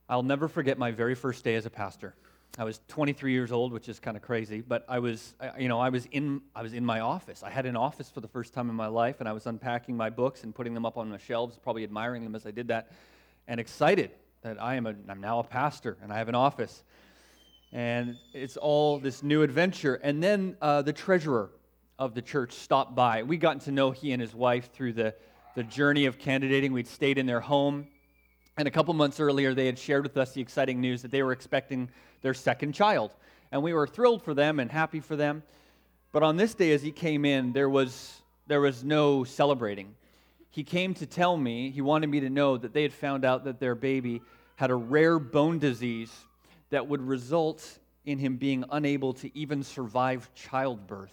I'll never forget my very first day as a pastor. I was 23 years old, which is kind of crazy, but I was in my office. I had an office for the first time in my life, and I was unpacking my books and putting them up on the shelves, probably admiring them as I did that, and excited that I'm now a pastor and I have an office. And it's all this new adventure. And then the treasurer of the church stopped by. We'd gotten to know he and his wife through the journey of candidating. We'd stayed in their home. And a couple months earlier, they had shared with us the exciting news that they were expecting their second child. And we were thrilled for them and happy for them. But on this day, as he came in, there was no celebrating. He came to tell me, he wanted me to know that they had found out that their baby had a rare bone disease that would result in him being unable to even survive childbirth.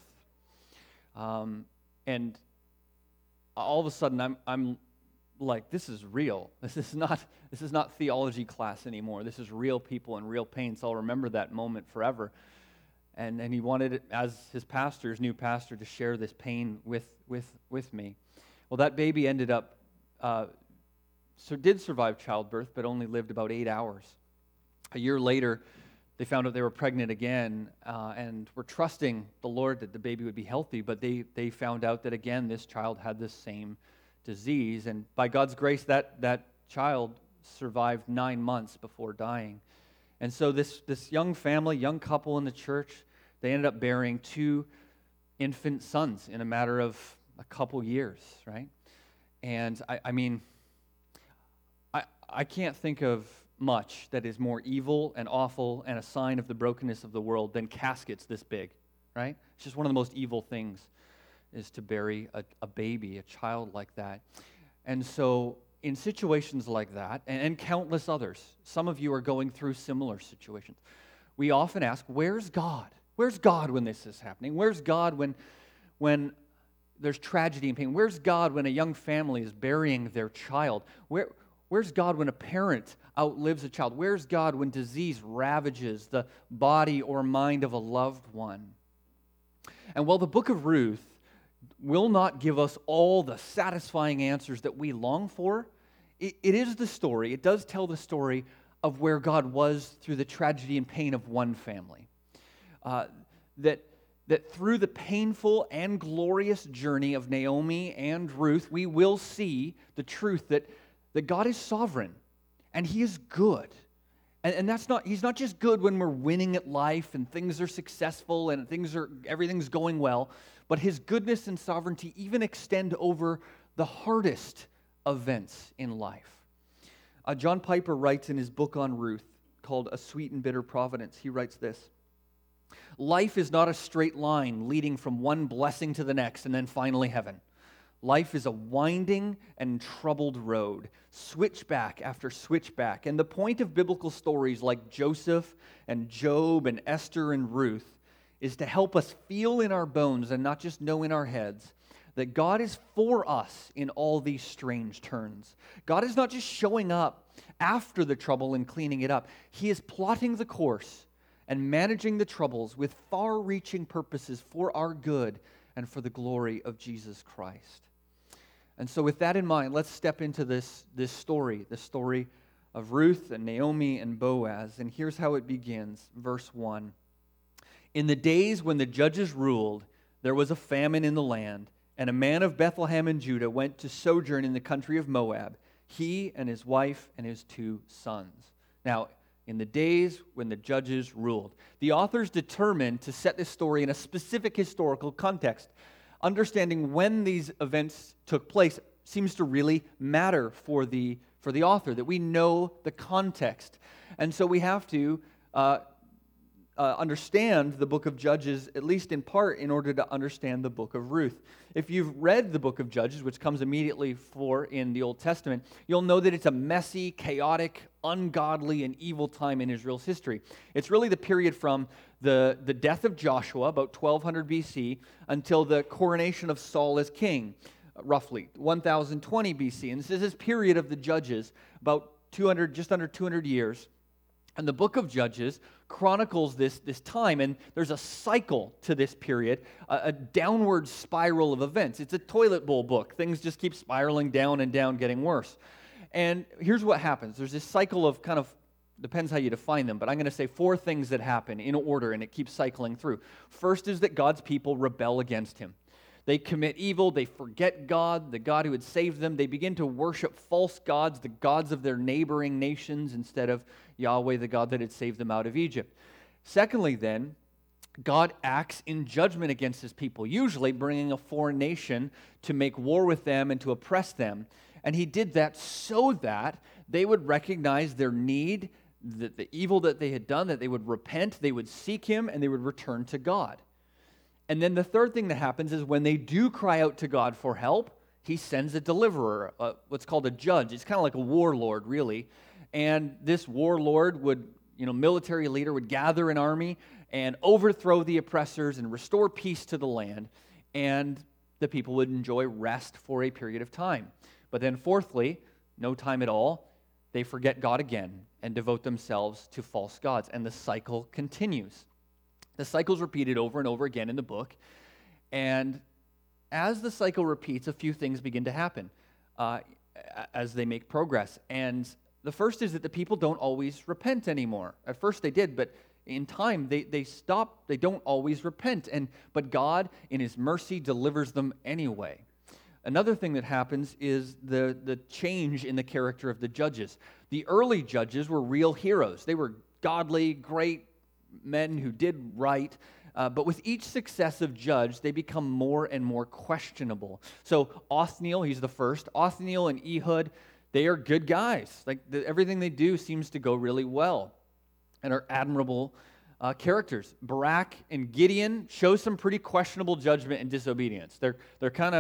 And all of a sudden, I'm like, this is real. This is not theology class anymore. This is real people and real pain. So I'll remember that moment forever. And he wanted, as his pastor, his new pastor, to share this pain with me. Well, that baby ended up did survive childbirth, but only lived about 8 hours. A year later, they found out they were pregnant again, and were trusting the Lord that the baby would be healthy. But they found out that again, this child had the same disease, and by God's grace, that child survived 9 months before dying. And so this young family, young couple in the church, they ended up bearing 2 infant sons in a matter of a couple years, right? And I can't think of much that is more evil and awful and a sign of the brokenness of the world than caskets this big, right? It's just one of the most evil things is to bury a baby, a child like that. And so in situations like that, and countless others, some of you are going through similar situations, we often ask, where's God? Where's God when this is happening? Where's God when there's tragedy and pain? Where's God when a young family is burying their child? Where's God when a parent outlives a child? Where's God when disease ravages the body or mind of a loved one? And while the book of Ruth will not give us all the satisfying answers that we long for, it is the story, it does tell the story of where God was through the tragedy and pain of one family. That through the painful and glorious journey of Naomi and Ruth, we will see the truth that God is sovereign and He is good. And He's not just good when we're winning at life and things are successful and everything's going well, but His goodness and sovereignty even extend over the hardest events in life. John Piper writes in his book on Ruth called A Sweet and Bitter Providence, he writes this: life is not a straight line leading from one blessing to the next and then finally heaven. Life is a winding and troubled road, switchback after switchback. And the point of biblical stories like Joseph and Job and Esther and Ruth is to help us feel in our bones and not just know in our heads that God is for us in all these strange turns. God is not just showing up after the trouble and cleaning it up. He is plotting the course and managing the troubles with far-reaching purposes for our good and for the glory of Jesus Christ. And so with that in mind, let's step into this story, the story of Ruth and Naomi and Boaz. And here's how it begins, verse 1. In the days when the judges ruled, there was a famine in the land, and a man of Bethlehem in Judah went to sojourn in the country of Moab, he and his wife and his 2 sons. Now, in the days when the judges ruled. The authors determined to set this story in a specific historical context. Understanding when these events took place seems to really matter for the author, that we know the context. And so we have to understand the book of Judges, at least in part, in order to understand the book of Ruth. If you've read the book of Judges, which comes immediately in the Old Testament, you'll know that it's a messy, chaotic, ungodly, and evil time in Israel's history. It's really the period from the death of Joshua, about 1200 BC, until the coronation of Saul as king, roughly 1020 BC. And this is this period of the Judges, about just under 200 years. And the book of Judges chronicles this time, and there's a cycle to this period, a downward spiral of events. It's a toilet bowl book. Things just keep spiraling down and down, getting worse. And here's what happens. There's this cycle of kind of Depends how you define them, but I'm going to say 4 things that happen in order, and it keeps cycling through. First is that God's people rebel against him. They commit evil, they forget God, the God who had saved them. They begin to worship false gods, the gods of their neighboring nations, instead of Yahweh, the God that had saved them out of Egypt. Secondly, then, God acts in judgment against his people, usually bringing a foreign nation to make war with them and to oppress them. And he did that so that they would recognize their need, the evil that they had done, that they would repent, they would seek him, and they would return to God. And then the third thing that happens is when they do cry out to God for help, he sends a deliverer, what's called a judge. It's kind of like a warlord, really. And this warlord would, military leader would gather an army and overthrow the oppressors and restore peace to the land. And the people would enjoy rest for a period of time. But then fourthly, no time at all, they forget God again and devote themselves to false gods. And the cycle continues. The cycle's repeated over and over again in the book. And as the cycle repeats, a few things begin to happen as they make progress. And the first is that the people don't always repent anymore. At first they did, but in time they stop. They don't always repent. But God, in his mercy, delivers them anyway. Another thing that happens is the change in the character of the judges. The early judges were real heroes. They were godly, great men who did right, but with each successive judge, they become more and more questionable. So Othniel, he's the first. Othniel and Ehud, they are good guys. Everything they do seems to go really well and are admirable characters. Barak and Gideon show some pretty questionable judgment and disobedience. They're kind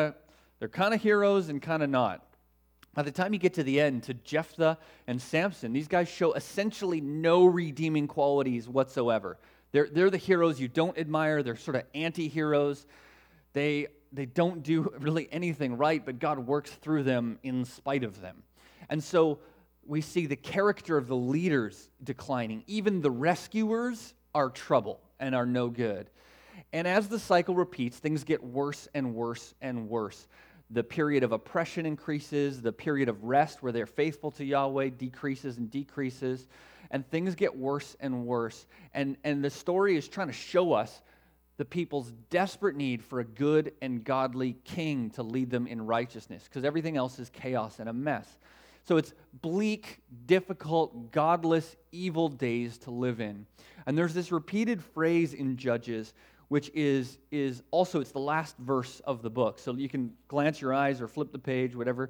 of heroes and kind of not. By the time you get to the end, to Jephthah and Samson, these guys show essentially no redeeming qualities whatsoever. They're the heroes you don't admire. They're sort of anti-heroes. They don't do really anything right, but God works through them in spite of them. And so we see the character of the leaders declining. Even the rescuers are trouble and are no good. And as the cycle repeats, things get worse and worse and worse. The period of oppression increases, the period of rest where they're faithful to Yahweh decreases and decreases, and things get worse and worse. And the story is trying to show us the people's desperate need for a good and godly king to lead them in righteousness, because everything else is chaos and a mess. So it's bleak, difficult, godless, evil days to live in. And there's this repeated phrase in Judges, which is also, it's the last verse of the book. So you can glance your eyes or flip the page, whatever.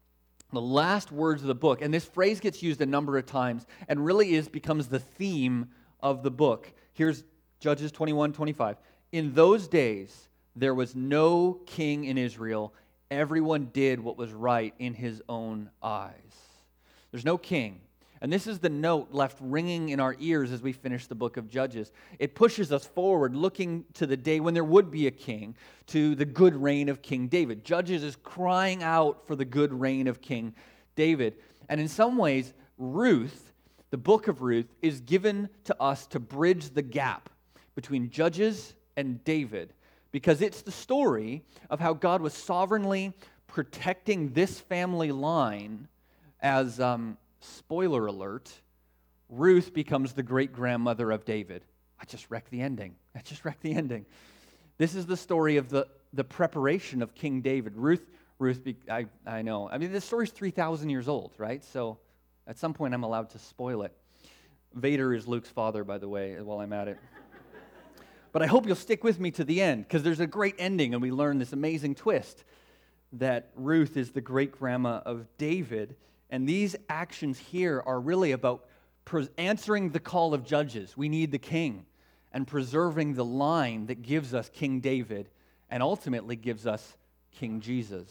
The last words of the book. And this phrase gets used a number of times and really becomes the theme of the book. Here's Judges 21:25. In those days, there was no king in Israel. Everyone did what was right in his own eyes. There's no king. And this is the note left ringing in our ears as we finish the book of Judges. It pushes us forward, looking to the day when there would be a king, to the good reign of King David. Judges is crying out for the good reign of King David. And in some ways, Ruth, the book of Ruth, is given to us to bridge the gap between Judges and David, because it's the story of how God was sovereignly protecting this family line as... spoiler alert, Ruth becomes the great-grandmother of David. I just wrecked the ending. This is the story of the preparation of King David. I know. I mean, this story's 3,000 years old, right? So at some point I'm allowed to spoil it. Vader is Luke's father, by the way, while I'm at it. But I hope you'll stick with me to the end, because there's a great ending, and we learn this amazing twist that Ruth is the great-grandma of David. And these actions here are really about answering the call of Judges. We need the king, and preserving the line that gives us King David and ultimately gives us King Jesus.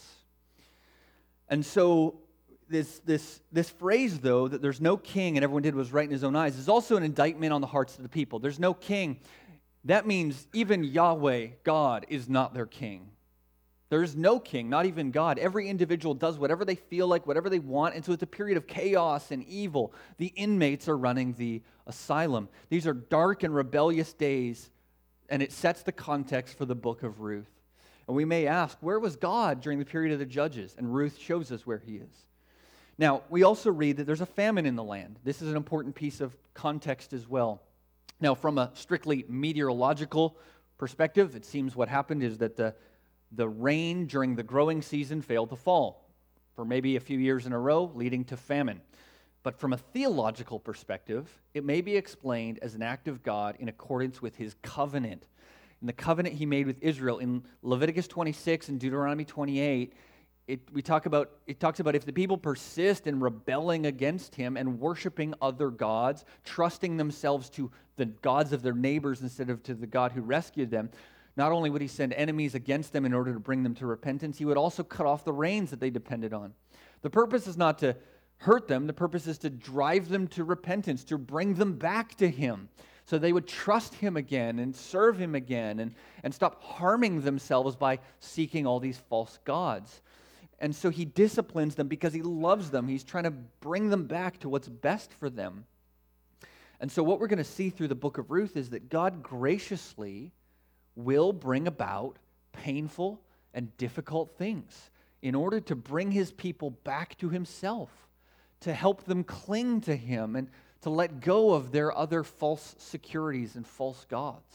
And so this phrase, though, that there's no king and everyone did what was right in his own eyes, is also an indictment on the hearts of the people. There's no king. That means even Yahweh, God, is not their king. There's no king, not even God. Every individual does whatever they feel like, whatever they want, and so it's a period of chaos and evil. The inmates are running the asylum. These are dark and rebellious days, and it sets the context for the book of Ruth. And we may ask, where was God during the period of the Judges? And Ruth shows us where he is. Now, we also read that there's a famine in the land. This is an important piece of context as well. Now, from a strictly meteorological perspective, it seems what happened is that the rain during the growing season failed to fall for maybe a few years in a row, leading to famine. But from a theological perspective, it may be explained as an act of God in accordance with his covenant. In the covenant he made with Israel in Leviticus 26 and Deuteronomy 28, it talks about if the people persist in rebelling against him and worshiping other gods, trusting themselves to the gods of their neighbors instead of to the God who rescued them, not only would he send enemies against them in order to bring them to repentance, he would also cut off the rains that they depended on. The purpose is not to hurt them. The purpose is to drive them to repentance, to bring them back to him, so they would trust him again and serve him again and stop harming themselves by seeking all these false gods. And so he disciplines them because he loves them. He's trying to bring them back to what's best for them. And so what we're going to see through the book of Ruth is that God graciously will bring about painful and difficult things in order to bring his people back to himself, to help them cling to him and to let go of their other false securities and false gods.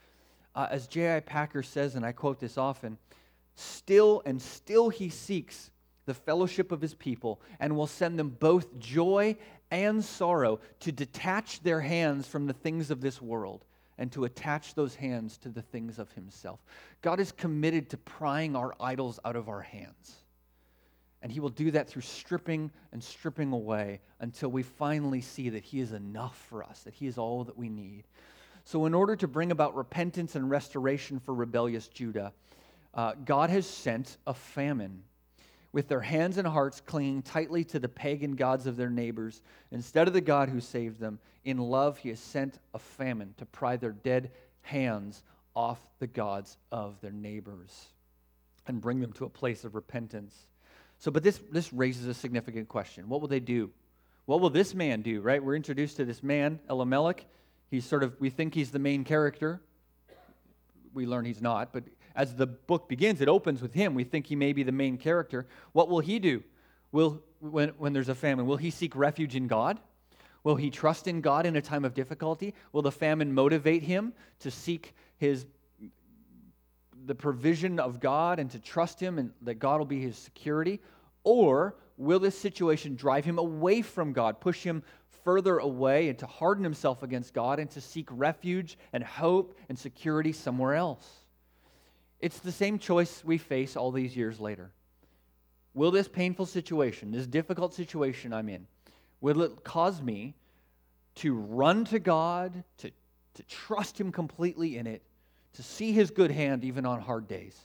As J.I. Packer says, and I quote this often, still he seeks the fellowship of his people and will send them both joy and sorrow to detach their hands from the things of this world and to attach those hands to the things of himself. God is committed to prying our idols out of our hands. And he will do that through stripping and stripping away until we finally see that he is enough for us, that he is all that we need. So in order to bring about repentance and restoration for rebellious Judah, God has sent a famine. With their hands and hearts clinging tightly to the pagan gods of their neighbors, instead of the God who saved them, in love he has sent a famine to pry their dead hands off the gods of their neighbors and bring them to a place of repentance. So, but this raises a significant question. What will they do? What will this man do, right? We're introduced to this man, Elimelech. We think he's the main character. We learn he's not, but as the book begins, it opens with him. We think he may be the main character. What will he do? When there's a famine, will he seek refuge in God? Will he trust in God in a time of difficulty? Will the famine motivate him to seek the provision of God and to trust him and that God will be his security? Or will this situation drive him away from God, push him further away and to harden himself against God and to seek refuge and hope and security somewhere else? It's the same choice we face all these years later. Will this painful situation, this difficult situation I'm in, will it cause me to run to God, to trust him completely in it, to see his good hand even on hard days?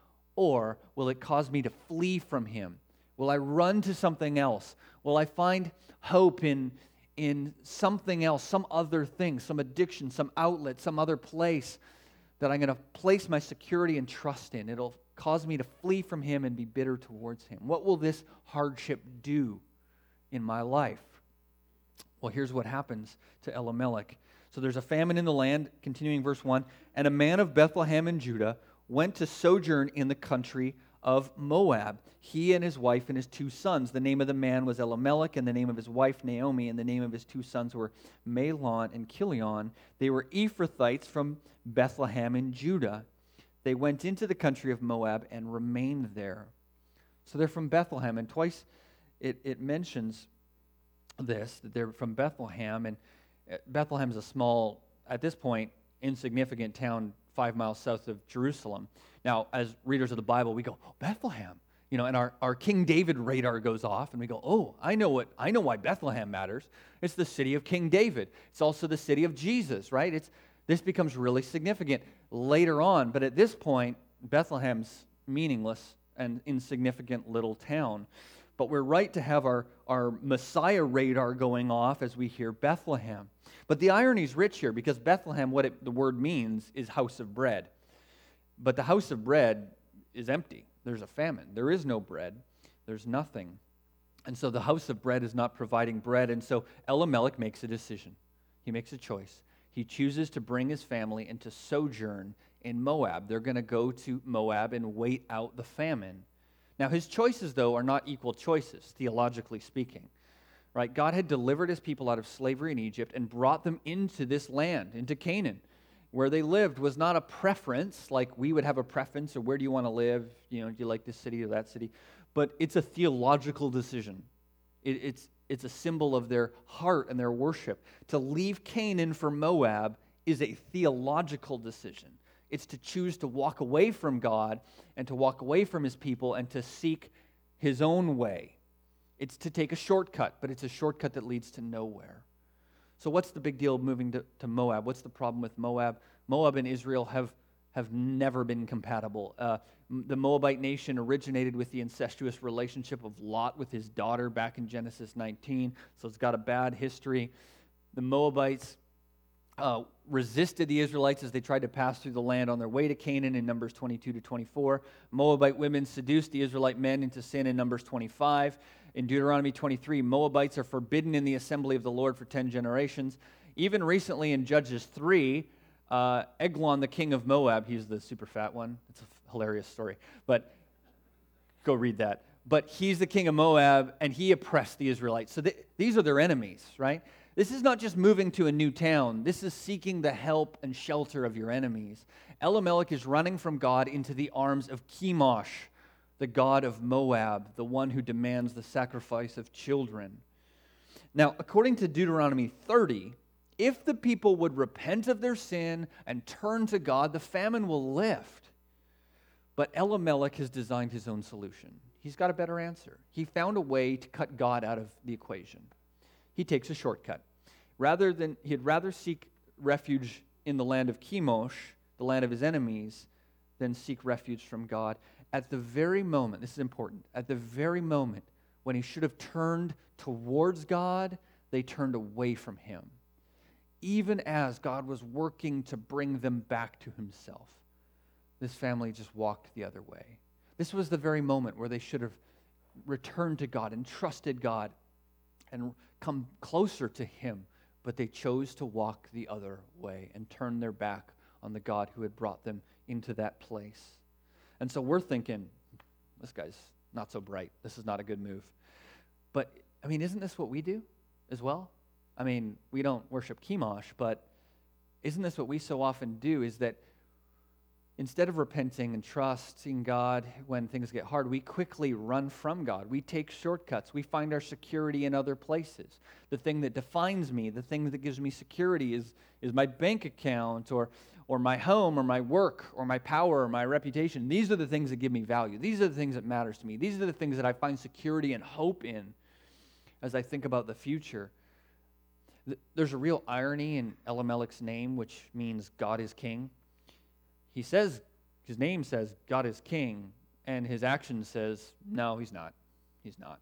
Or will it cause me to flee from him? Will I run to something else? Will I find hope in something else, some other thing, some addiction, some outlet, some other place that I'm going to place my security and trust in? It'll cause me to flee from him and be bitter towards him. What will this hardship do in my life? Well, here's what happens to Elimelech. So there's a famine in the land, continuing verse 1, and a man of Bethlehem in Judah went to sojourn in the country of Moab, he and his wife and his 2 sons. The name of the man was Elimelech, and the name of his wife Naomi, and the name of his 2 sons were Mahlon and Chilion. They were Ephrathites from Bethlehem in Judah. They went into the country of Moab and remained there. So they're from Bethlehem, and twice it mentions this, that they're from Bethlehem, and Bethlehem's a small, at this point, insignificant town 5 miles south of Jerusalem. Now, as readers of the Bible, we go, oh, Bethlehem, and our King David radar goes off, and we go, oh, I know why Bethlehem matters. It's the city of King David. It's also the city of Jesus, right? This becomes really significant later on, but at this point, Bethlehem's meaningless and insignificant little town. But we're right to have our Messiah radar going off as we hear Bethlehem. But the irony is rich here, because Bethlehem, the word means, is house of bread. But the house of bread is empty. There's a famine. There is no bread. There's nothing. And so the house of bread is not providing bread. And so Elimelech makes a decision. He makes a choice. He chooses to bring his family and to sojourn in Moab. They're going to go to Moab and wait out the famine. Now, his choices, though, are not equal choices, theologically speaking. Right? God had delivered his people out of slavery in Egypt and brought them into this land, into Canaan. Where they lived was not a preference, like we would have a preference, or where do you want to live? Do you like this city or that city? But it's a theological decision. It's a symbol of their heart and their worship. To leave Canaan for Moab is a theological decision. It's to choose to walk away from God and to walk away from his people and to seek his own way. It's to take a shortcut, but it's a shortcut that leads to nowhere. So what's the big deal moving to Moab? What's the problem with Moab? Moab and Israel have never been compatible. The Moabite nation originated with the incestuous relationship of Lot with his daughter back in Genesis 19, so it's got a bad history. The Moabites resisted the Israelites as they tried to pass through the land on their way to Canaan in Numbers 22 to 24. Moabite women seduced the Israelite men into sin in Numbers 25. In Deuteronomy 23, Moabites are forbidden in the assembly of the Lord for 10 generations. Even recently in Judges 3, Eglon, the king of Moab, he's the super fat one. It's a hilarious story, but go read that. But he's the king of Moab, and he oppressed the Israelites. So these are their enemies, right? This is not just moving to a new town. This is seeking the help and shelter of your enemies. Elimelech is running from God into the arms of Chemosh, the god of Moab, the one who demands the sacrifice of children. Now, according to Deuteronomy 30, if the people would repent of their sin and turn to God, the famine will lift. But Elimelech has designed his own solution. He's got a better answer. He found a way to cut God out of the equation. He takes a shortcut. He'd rather seek refuge in the land of Chemosh, the land of his enemies, than seek refuge from God. At the very moment, this is important, at the very moment when he should have turned towards God, they turned away from him. Even as God was working to bring them back to himself, this family just walked the other way. This was the very moment where they should have returned to God and trusted God and come closer to him, but they chose to walk the other way and turn their back on the God who had brought them into that place. And so we're thinking, this guy's not so bright. This is not a good move. But, isn't this what we do as well? We don't worship Chemosh, but isn't this what we so often do, is that instead of repenting and trusting God when things get hard, we quickly run from God. We take shortcuts. We find our security in other places. The thing that defines me, the thing that gives me security is my bank account or my home or my work or my power or my reputation. These are the things that give me value. These are the things that matters to me. These are the things that I find security and hope in as I think about the future. There's a real irony in Elimelech's name, which means God is king. He says, his name says God is king, and his action says, no, he's not. He's not.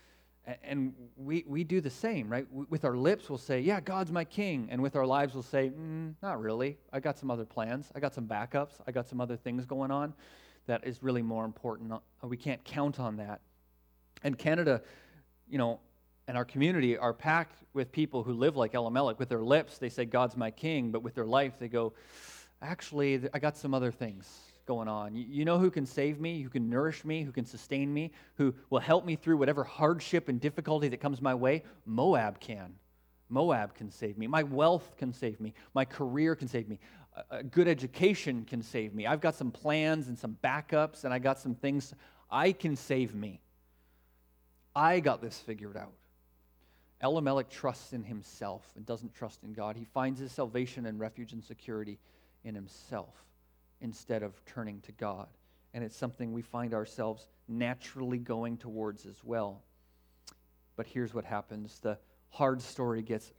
And we do the same, right? With our lips, we'll say, yeah, God's my king. And with our lives, we'll say, not really. I got some other plans. I got some backups. I got some other things going on that is really more important. We can't count on that. And Canada, and our community are packed with people who live like Elimelech. With their lips, they say, God's my king. But with their life, they go, actually, I got some other things going on. You know who can save me, who can nourish me, who can sustain me, who will help me through whatever hardship and difficulty that comes my way? Moab can. Moab can save me. My wealth can save me. My career can save me. A good education can save me. I've got some plans and some backups, and I got some things. I can save me. I got this figured out. Elimelech trusts in himself and doesn't trust in God. He finds his salvation and refuge and security in himself instead of turning to God. And it's something we find ourselves naturally going towards as well. But here's what happens. The hard story gets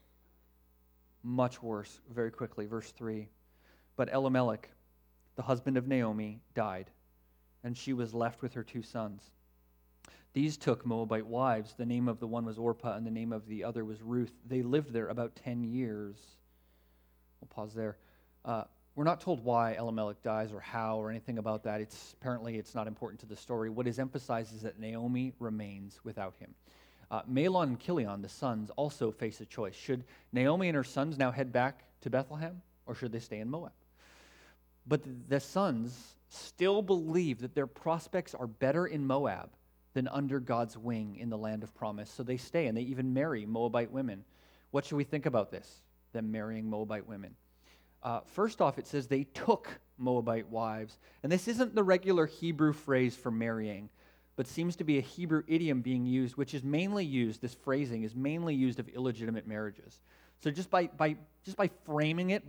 much worse very quickly. Verse 3. But Elimelech, the husband of Naomi, died, and she was left with her 2 sons. These took Moabite wives. The name of the one was Orpah, and the name of the other was Ruth. They lived there about 10 years. We'll pause there. We're not told why Elimelech dies or how or anything about that. Apparently it's not important to the story. What is emphasized is that Naomi remains without him. Mahlon and Chilion, the sons, also face a choice. Should Naomi and her sons now head back to Bethlehem, or should they stay in Moab? But the sons still believe that their prospects are better in Moab than under God's wing in the land of promise. So they stay, and they even marry Moabite women. What should we think about this, them marrying Moabite women? First off, it says they took Moabite wives. And this isn't the regular Hebrew phrase for marrying, but seems to be a Hebrew idiom being used, which is mainly used, this phrasing is mainly used of illegitimate marriages. So just by framing it,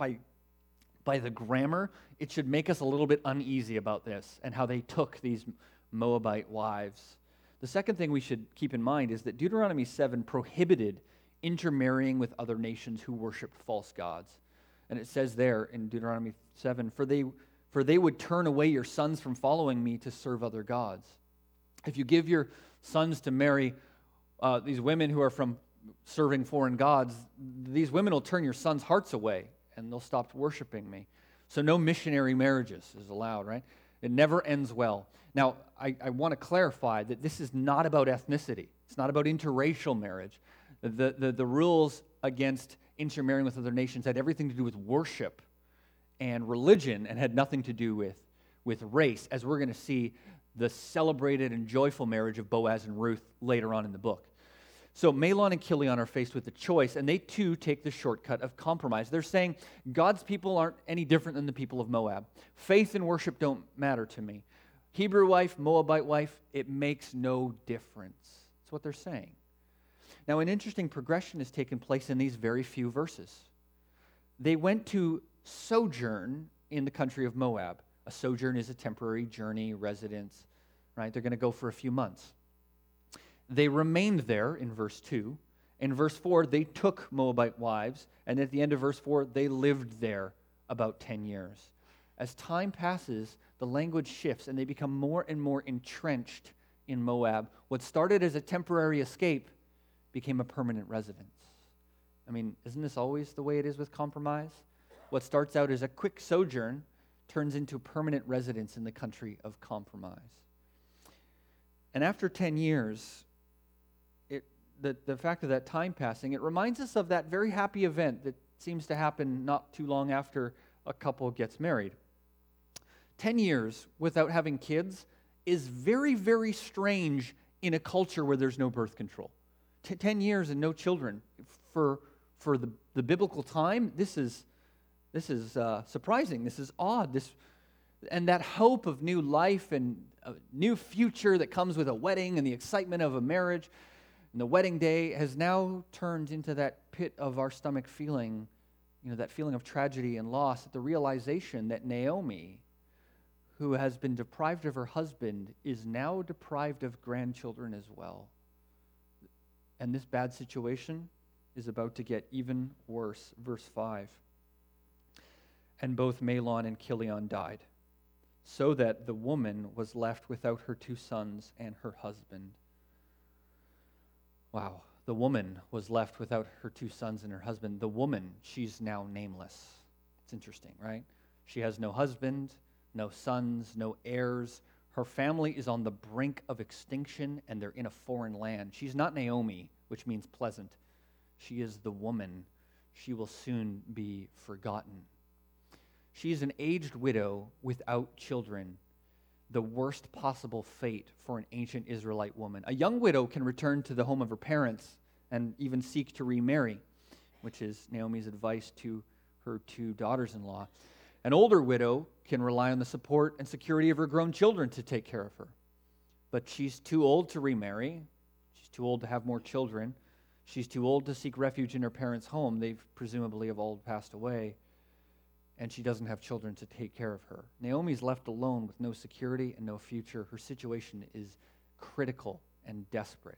by the grammar, it should make us a little bit uneasy about this and how they took these Moabite wives. The second thing we should keep in mind is that Deuteronomy 7 prohibited intermarrying with other nations who worshiped false gods. And it says there in Deuteronomy 7, for they would turn away your sons from following me to serve other gods. If you give your sons to marry these women who are from serving foreign gods, these women will turn your sons' hearts away and they'll stop worshiping me. So no missionary marriages is allowed, right? It never ends well. Now, I want to clarify that this is not about ethnicity. It's not about interracial marriage. The rules against intermarrying with other nations had everything to do with worship and religion and had nothing to do with race, as we're going to see the celebrated and joyful marriage of Boaz and Ruth later on in the book. So Mahlon and Chilion are faced with a choice, and they too take the shortcut of compromise. They're saying, God's people aren't any different than the people of Moab. Faith and worship don't matter to me. Hebrew wife, Moabite wife, it makes no difference. That's what they're saying. Now, an interesting progression has taken place in these very few verses. They went to sojourn in the country of Moab. A sojourn is a temporary journey, residence, right? They're going to go for a few months. They remained there in verse 2. In verse 4, they took Moabite wives, and at the end of verse 4, they lived there about 10 years. As time passes, the language shifts, and they become more and more entrenched in Moab. What started as a temporary escape became a permanent residence. I mean, isn't this always the way it is with compromise? What starts out as a quick sojourn turns into permanent residence in the country of compromise. And after 10 years, the fact of that time passing, it reminds us of that very happy event that seems to happen not too long after a couple gets married. 10 years without having kids is very, very strange in a culture where there's no birth control. 10 years and no children. For the biblical time, this is surprising. This is odd. And that hope of new life and a new future that comes with a wedding and the excitement of a marriage and the wedding day has now turned into that pit of our stomach feeling, that feeling of tragedy and loss, at the realization that Naomi, who has been deprived of her husband, is now deprived of grandchildren as well. And this bad situation is about to get even worse. Verse 5. And both Mahlon and Chilion died, so that the woman was left without her 2 sons and her husband. Wow, the woman was left without her 2 sons and her husband. The woman, she's now nameless. It's interesting, right? She has no husband, no sons, no heirs. Her family is on the brink of extinction, and they're in a foreign land. She's not Naomi, which means pleasant. She is the woman. She will soon be forgotten. She is an aged widow without children, the worst possible fate for an ancient Israelite woman. A young widow can return to the home of her parents and even seek to remarry, which is Naomi's advice to her 2 daughters-in-law. An older widow can rely on the support and security of her grown children to take care of her. But she's too old to remarry. She's too old to have more children. She's too old to seek refuge in her parents' home. They've presumably have all passed away. And she doesn't have children to take care of her. Naomi's left alone with no security and no future. Her situation is critical and desperate.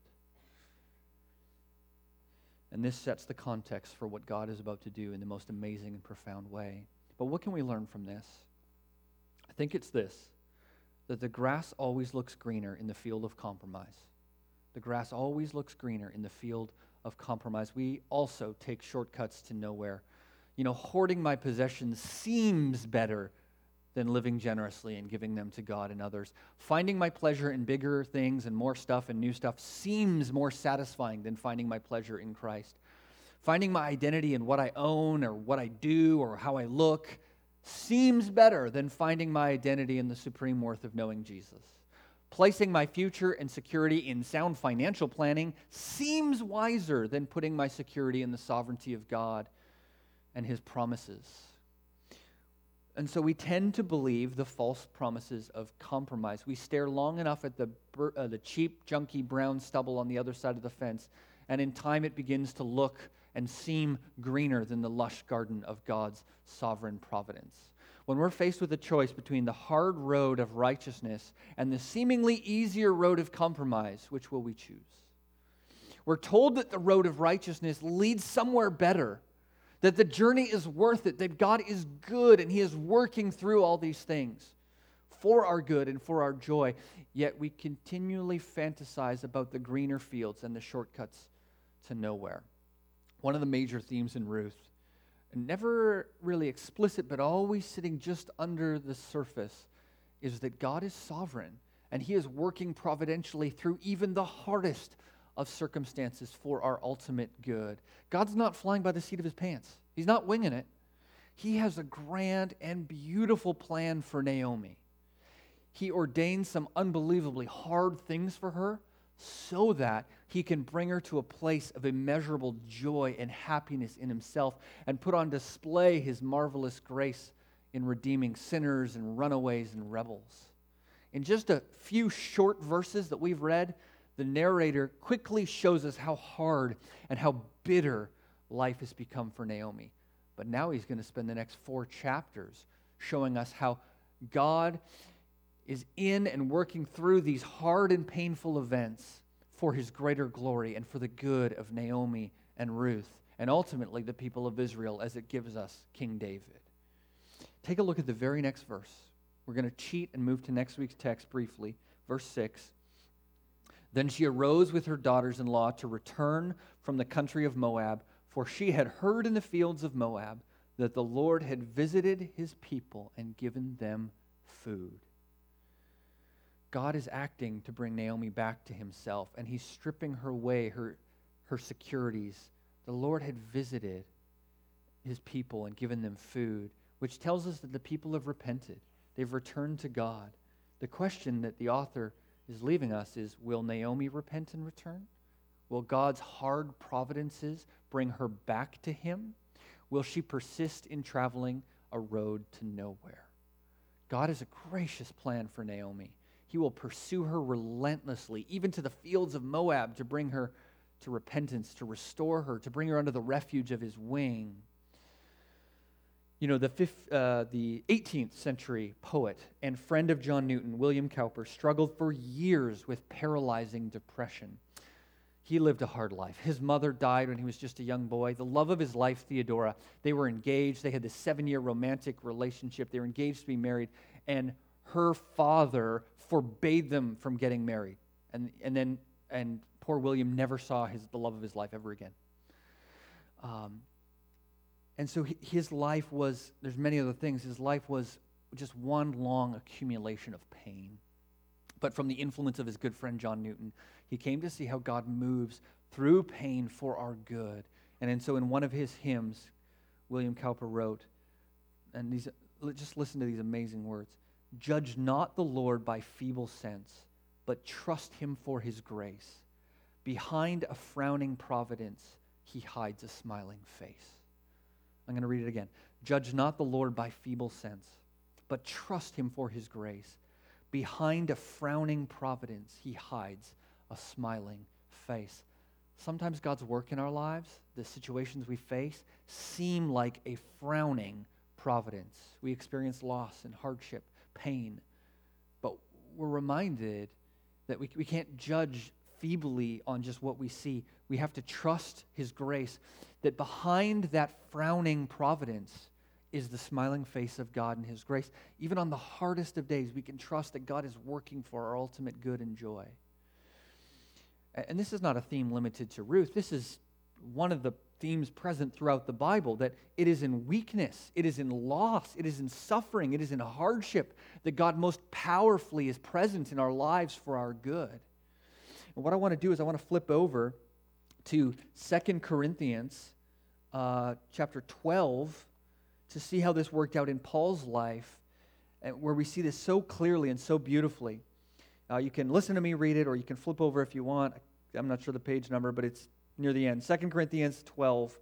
And this sets the context for what God is about to do in the most amazing and profound way. But what can we learn from this? I think it's this, that the grass always looks greener in the field of compromise. The grass always looks greener in the field of compromise. We also take shortcuts to nowhere. Hoarding my possessions seems better than living generously and giving them to God and others. Finding my pleasure in bigger things and more stuff and new stuff seems more satisfying than finding my pleasure in Christ. Finding my identity in what I own or what I do or how I look seems better than finding my identity in the supreme worth of knowing Jesus. Placing my future and security in sound financial planning seems wiser than putting my security in the sovereignty of God and His promises. And so we tend to believe the false promises of compromise. We stare long enough at the cheap, junky brown stubble on the other side of the fence, and in time it begins to look and seem greener than the lush garden of God's sovereign providence. When we're faced with a choice between the hard road of righteousness and the seemingly easier road of compromise, which will we choose? We're told that the road of righteousness leads somewhere better, that the journey is worth it, that God is good and He is working through all these things for our good and for our joy. Yet we continually fantasize about the greener fields and the shortcuts to nowhere. One of the major themes in Ruth, never really explicit, but always sitting just under the surface, is that God is sovereign and He is working providentially through even the hardest of circumstances for our ultimate good. God's not flying by the seat of His pants. He's not winging it. He has a grand and beautiful plan for Naomi. He ordains some unbelievably hard things for her so that He can bring her to a place of immeasurable joy and happiness in Himself and put on display His marvelous grace in redeeming sinners and runaways and rebels. In just a few short verses that we've read, the narrator quickly shows us how hard and how bitter life has become for Naomi. But now he's going to spend the next 4 chapters showing us how God is in and working through these hard and painful events for His greater glory and for the good of Naomi and Ruth and ultimately the people of Israel as it gives us King David. Take a look at the very next verse. We're going to cheat and move to next week's text briefly. Verse 6. Then she arose with her daughters-in-law to return from the country of Moab, for she had heard in the fields of Moab that the Lord had visited His people and given them food. God is acting to bring Naomi back to Himself, and He's stripping her away, her securities. The Lord had visited His people and given them food, which tells us that the people have repented. They've returned to God. The question that the author is leaving us is, will Naomi repent and return? Will God's hard providences bring her back to Him? Will she persist in traveling a road to nowhere? God has a gracious plan for Naomi. He will pursue her relentlessly, even to the fields of Moab, to bring her to repentance, to restore her, to bring her under the refuge of His wing. You know, the 18th century poet and friend of John Newton, William Cowper, struggled for years with paralyzing depression. He lived a hard life. His mother died when he was just a young boy. The love of his life, Theodora, they were engaged. They had this 7-year romantic relationship. They were engaged to be married, and her father forbade them from getting married. And poor William never saw the love of his life ever again. And so his life was, there's many other things, his life was just one long accumulation of pain. But from the influence of his good friend John Newton, he came to see how God moves through pain for our good. And so in one of his hymns, William Cowper wrote, and just listen to these amazing words, "Judge not the Lord by feeble sense, but trust Him for His grace. Behind a frowning providence, He hides a smiling face." I'm going to read it again. "Judge not the Lord by feeble sense, but trust Him for His grace. Behind a frowning providence, He hides a smiling face." Sometimes God's work in our lives, the situations we face, seem like a frowning providence. We experience loss and hardship, pain. But we're reminded that we can't judge feebly on just what we see. We have to trust His grace, that behind that frowning providence is the smiling face of God and His grace. Even on the hardest of days, we can trust that God is working for our ultimate good and joy. And this is not a theme limited to Ruth. This is one of the themes present throughout the Bible, that it is in weakness, it is in loss, it is in suffering, it is in hardship that God most powerfully is present in our lives for our good. And what I want to do is I want to flip over to 2 Corinthians chapter 12, to see how this worked out in Paul's life, where we see this so clearly and so beautifully. You can listen to me read it, or you can flip over if you want. I'm not sure the page number, but it's near the end. 2 Corinthians 12.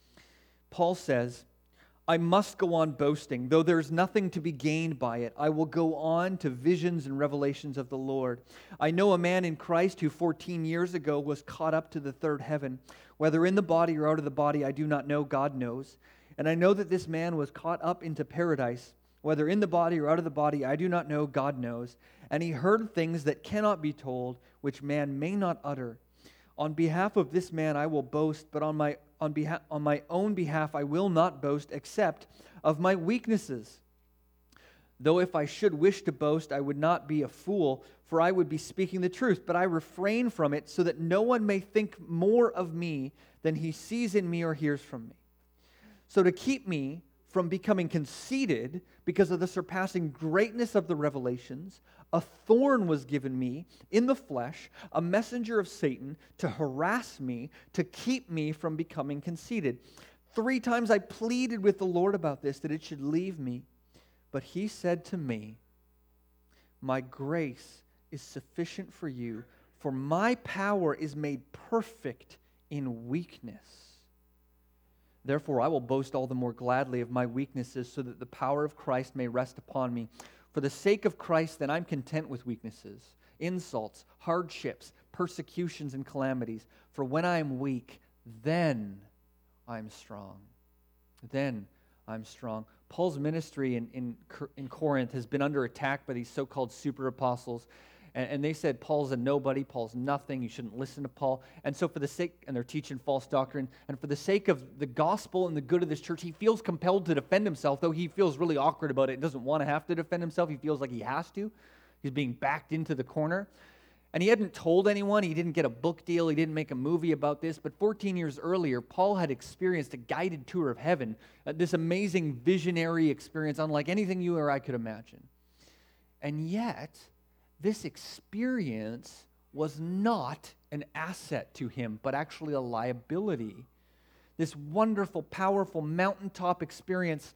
Paul says, I must go on boasting, though there is nothing to be gained by it. I will go on to visions and revelations of the Lord. I know a man in Christ who 14 years ago was caught up to the third heaven. Whether in the body or out of the body, I do not know, God knows. And I know that this man was caught up into paradise. Whether in the body or out of the body, I do not know, God knows. And he heard things that cannot be told, which man may not utter. On behalf of this man I will boast, but on my own behalf I will not boast, except of my weaknesses. Though if I should wish to boast, I would not be a fool, for I would be speaking the truth. But I refrain from it, so that no one may think more of me than he sees in me or hears from me. So to keep me from becoming conceited because of the surpassing greatness of the revelations, a thorn was given me in the flesh, a messenger of Satan, to harass me, to keep me from becoming conceited. 3 times I pleaded with the Lord about this, that it should leave me. But he said to me, my grace is sufficient for you, for my power is made perfect in weakness. Therefore, I will boast all the more gladly of my weaknesses, so that the power of Christ may rest upon me. For the sake of Christ, then, I'm content with weaknesses, insults, hardships, persecutions, and calamities. For when I am weak, then I'm strong. Then I'm strong. Paul's ministry in Corinth has been under attack by these so-called super apostles. And they said, Paul's a nobody, Paul's nothing, you shouldn't listen to Paul. And so for the sake, and they're teaching false doctrine, and for the sake of the gospel and the good of this church, he feels compelled to defend himself, though he feels really awkward about it and doesn't want to have to defend himself. He feels like he has to. He's being backed into the corner. And he hadn't told anyone, he didn't get a book deal, he didn't make a movie about this, but 14 years earlier, Paul had experienced a guided tour of heaven, this amazing visionary experience unlike anything you or I could imagine. And yet, this experience was not an asset to him, but actually a liability. This wonderful, powerful mountaintop experience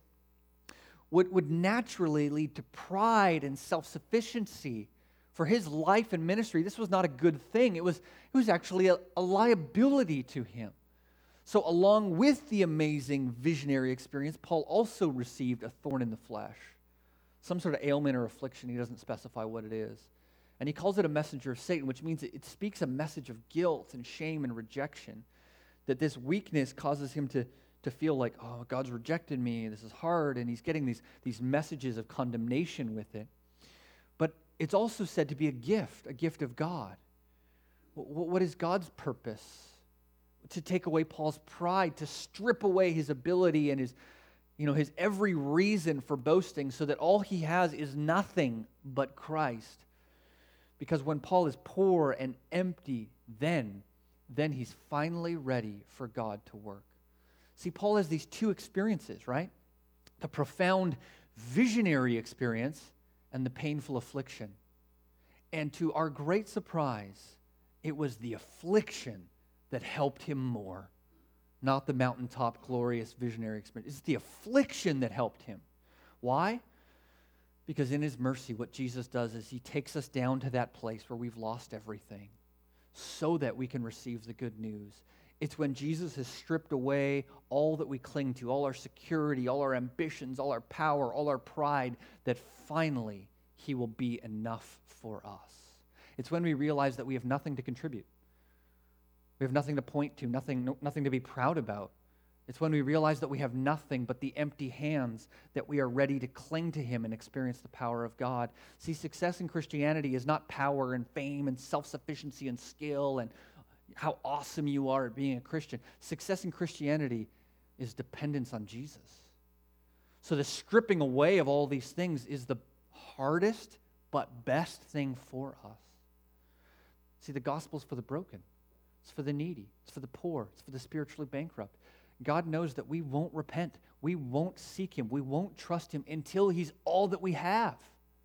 would naturally lead to pride and self-sufficiency. For his life and ministry, this was not a good thing. It was actually a liability to him. So along with the amazing visionary experience, Paul also received a thorn in the flesh, some sort of ailment or affliction. He doesn't specify what it is. And he calls it a messenger of Satan, which means it speaks a message of guilt and shame and rejection, that this weakness causes him to feel like, oh, God's rejected me, this is hard, and he's getting these messages of condemnation with it. But it's also said to be a gift of God. What is God's purpose? To take away Paul's pride, to strip away his ability and his every reason for boasting, so that all he has is nothing but Christ. Because when Paul is poor and empty, then he's finally ready for God to work. See, Paul has these 2 experiences, right? The profound visionary experience and the painful affliction. And to our great surprise, it was the affliction that helped him more, not the mountaintop, glorious, visionary experience. It's the affliction that helped him. Why? Because in his mercy, what Jesus does is he takes us down to that place where we've lost everything so that we can receive the good news. It's when Jesus has stripped away all that we cling to, all our security, all our ambitions, all our power, all our pride, that finally he will be enough for us. It's when we realize that we have nothing to contribute. We have nothing to point to, nothing to be proud about. It's when we realize that we have nothing but the empty hands that we are ready to cling to him and experience the power of God. See, success in Christianity is not power and fame and self-sufficiency and skill and how awesome you are at being a Christian. Success in Christianity is dependence on Jesus. So the stripping away of all these things is the hardest but best thing for us. See, the gospel's for the broken. It's for the needy. It's for the poor. It's for the spiritually bankrupt. God knows that we won't repent. We won't seek him. We won't trust him until he's all that we have.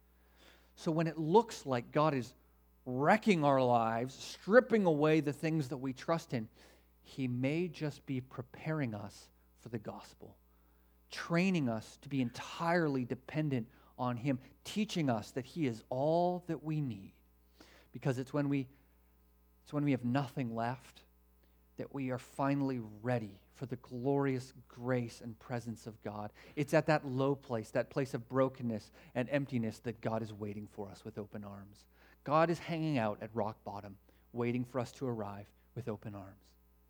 So when it looks like God is wrecking our lives, stripping away the things that we trust in, he may just be preparing us for the gospel. training us to be entirely dependent on him, teaching us that he is all that we need. Because it's when we have nothing left that we are finally ready for the glorious grace and presence of God. It's at that low place, that place of brokenness and emptiness, that God is waiting for us with open arms. God is hanging out at rock bottom, waiting for us to arrive with open arms.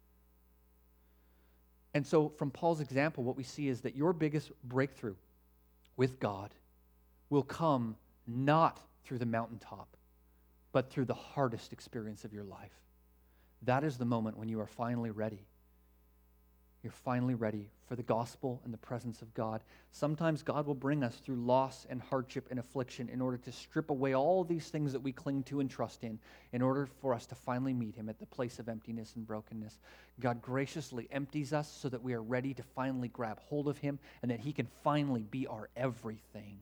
And so from Paul's example, what we see is that your biggest breakthrough with God will come not through the mountaintop, but through the hardest experience of your life. That is the moment when you are finally ready. You're finally ready for the gospel and the presence of God. Sometimes God will bring us through loss and hardship and affliction in order to strip away all these things that we cling to and trust in order for us to finally meet him at the place of emptiness and brokenness. God graciously empties us so that we are ready to finally grab hold of him and that he can finally be our everything.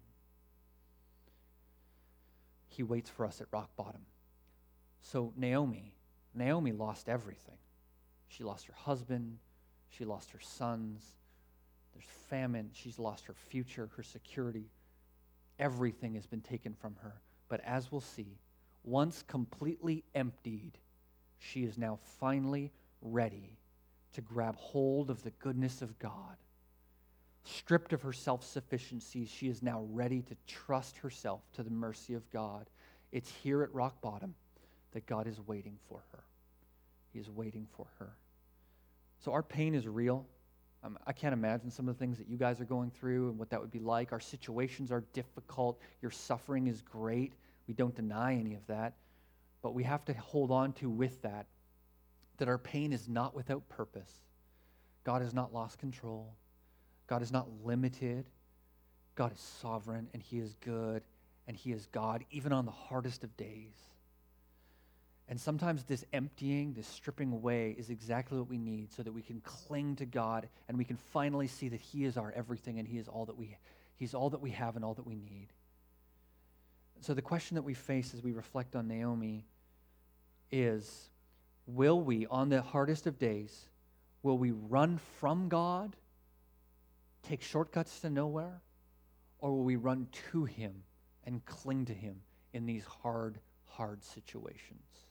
He waits for us at rock bottom. So Naomi lost everything. She lost her husband. She lost her sons. There's famine. She's lost her future, her security. Everything has been taken from her. But as we'll see, once completely emptied, she is now finally ready to grab hold of the goodness of God. Stripped of her self-sufficiency, she is now ready to trust herself to the mercy of God. It's here at rock bottom that God is waiting for her. He is waiting for her. So our pain is real. I can't imagine some of the things that you guys are going through and what that would be like. Our situations are difficult. Your suffering is great. We don't deny any of that. But we have to hold on to with that our pain is not without purpose. God has not lost control. God is not limited. God is sovereign, and he is good, and he is God, even on the hardest of days. And sometimes this emptying, this stripping away is exactly what we need so that we can cling to God and we can finally see that he is our everything and he's all that we have and all that we need. So the question that we face as we reflect on Naomi is, will we, on the hardest of days, will we run from God, take shortcuts to nowhere, or will we run to him and cling to him in these hard situations?